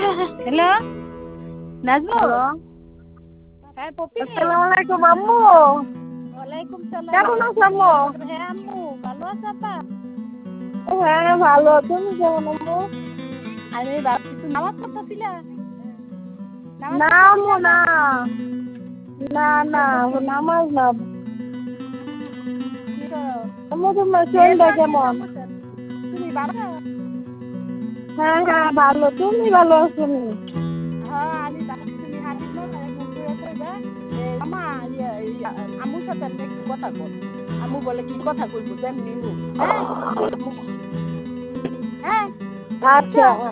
Hello Nazmul. Hello, হ্যাঁ পপি। আসসালামু আলাইকুম আম্মু। ওয়ালাইকুম সালাম। কেমন আছো আম্মু? হ্যাঁ আম্মু ভালো আছো আপা? হ্যাঁ ভালো, তুমি কেমন আম্মু? আমি ভাবছি তুমি নামাজ পড়তেছিলা? নামাজ না আম্মু পড়তেছিলা না, না? না না নামাজ না। কি করো? আম্মু তোমার শরীরটা কেমন? তুমি ভালো? হ্যাঁ হ্যাঁ ভালো, তুমি ভালো আছো নি? হ্যাঁ আমি ভালো। তুমি হাবিব মামা একবার করে কইবা মামা আম্মুর সাথে আমি একটু কথা কই। আম্মু বলে কি কথা কইবো যেমনি হোক। হ্যাঁ? হ্যাঁ? বুঝছো? আচ্ছা